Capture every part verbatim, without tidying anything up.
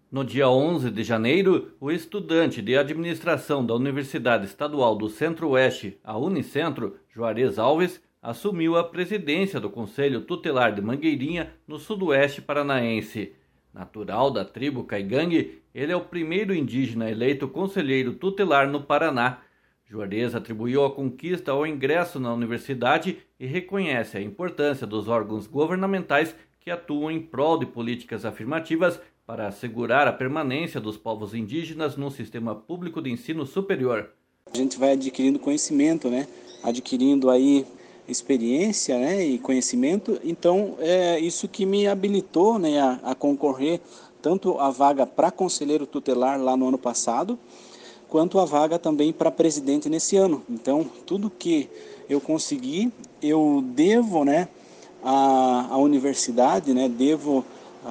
No dia onze de janeiro, o estudante de administração da Universidade Estadual do Centro-Oeste, a Unicentro, Juarez Alves, assumiu a presidência do Conselho Tutelar de Mangueirinha, no sudoeste paranaense. Natural da tribo Caigangue, ele é o primeiro indígena eleito conselheiro tutelar no Paraná. Juarez atribuiu a conquista ao ingresso na universidade e reconhece a importância dos órgãos governamentais que atuam em prol de políticas afirmativas para assegurar a permanência dos povos indígenas no sistema público de ensino superior. A gente vai adquirindo conhecimento, né? Adquirindo aí experiência, né? E conhecimento, então é isso que me habilitou, né, a, a concorrer tanto a vaga para conselheiro tutelar lá no ano passado, quanto a vaga também para presidente nesse ano. Então, tudo que eu consegui, eu devo, né, à, à universidade, né, devo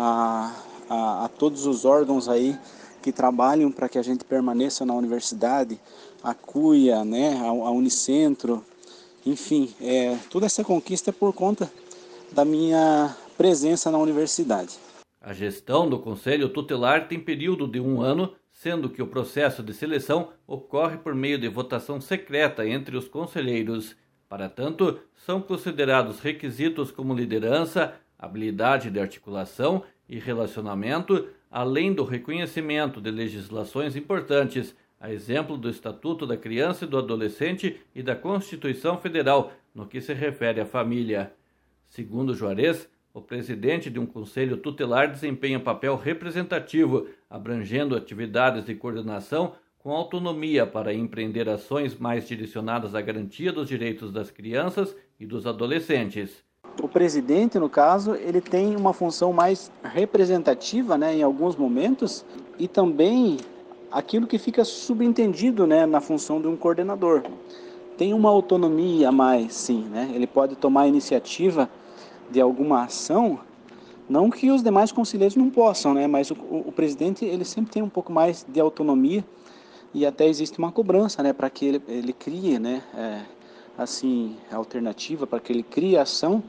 a, a, a todos os órgãos aí que trabalham para que a gente permaneça na universidade, a CUIA, né, a, a Unicentro, enfim, é, toda essa conquista é por conta da minha presença na universidade. A gestão do Conselho Tutelar tem período de um ano, sendo que o processo de seleção ocorre por meio de votação secreta entre os conselheiros. Para tanto, são considerados requisitos como liderança, habilidade de articulação e relacionamento, além do reconhecimento de legislações importantes, a exemplo do Estatuto da Criança e do Adolescente e da Constituição Federal, no que se refere à família. Segundo Juarez, o presidente de um conselho tutelar desempenha papel representativo, abrangendo atividades de coordenação com autonomia para empreender ações mais direcionadas à garantia dos direitos das crianças e dos adolescentes. O presidente, no caso, ele tem uma função mais representativa, né, em alguns momentos, e também aquilo que fica subentendido, né, na função de um coordenador. Tem uma autonomia a mais, sim, né? Ele pode tomar a iniciativa de alguma ação, não que os demais conselheiros não possam, né? Mas o, o, o presidente, ele sempre tem um pouco mais de autonomia e até existe uma cobrança, né, para que ele, ele crie, né, é, assim, alternativa, para que ele crie ação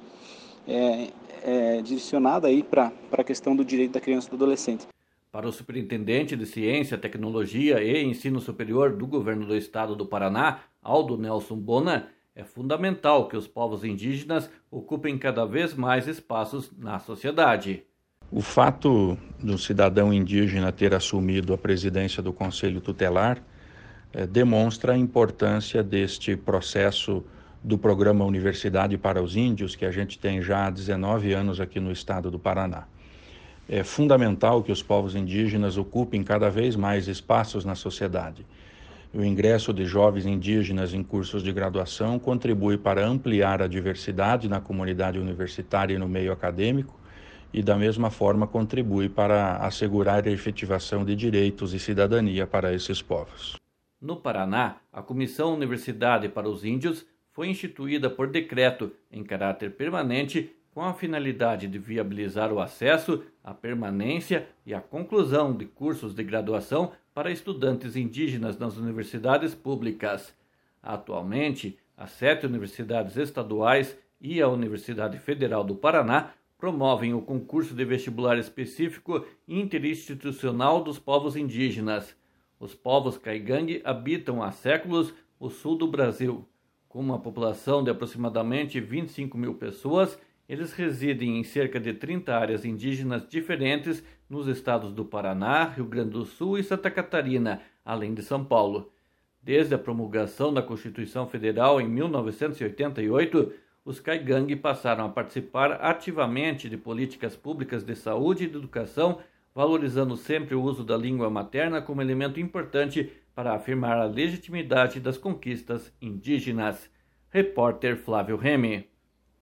é, é, direcionada aí para a questão do direito da criança e do adolescente. Para o superintendente de Ciência, Tecnologia e Ensino Superior do Governo do Estado do Paraná, Aldo Nelson Bona, é fundamental que os povos indígenas ocupem cada vez mais espaços na sociedade. O fato do cidadão indígena ter assumido a presidência do Conselho Tutelar eh, demonstra a importância deste processo do programa Universidade para os Índios, que a gente tem já há dezenove anos aqui no estado do Paraná. É fundamental que os povos indígenas ocupem cada vez mais espaços na sociedade. O ingresso de jovens indígenas em cursos de graduação contribui para ampliar a diversidade na comunidade universitária e no meio acadêmico e, da mesma forma, contribui para assegurar a efetivação de direitos e cidadania para esses povos. No Paraná, a Comissão Universidade para os Índios foi instituída por decreto em caráter permanente com a finalidade de viabilizar o acesso, a permanência e a conclusão de cursos de graduação para estudantes indígenas nas universidades públicas. Atualmente, as sete universidades estaduais e a Universidade Federal do Paraná promovem o concurso de vestibular específico interinstitucional dos povos indígenas. Os povos Caigangue habitam há séculos o sul do Brasil. Com uma população de aproximadamente vinte e cinco mil pessoas, eles residem em cerca de trinta áreas indígenas diferentes nos estados do Paraná, Rio Grande do Sul e Santa Catarina, além de São Paulo. Desde a promulgação da Constituição Federal em mil novecentos e oitenta e oito, os Caigangue passaram a participar ativamente de políticas públicas de saúde e de educação, valorizando sempre o uso da língua materna como elemento importante para afirmar a legitimidade das conquistas indígenas. Repórter Flávio Remy.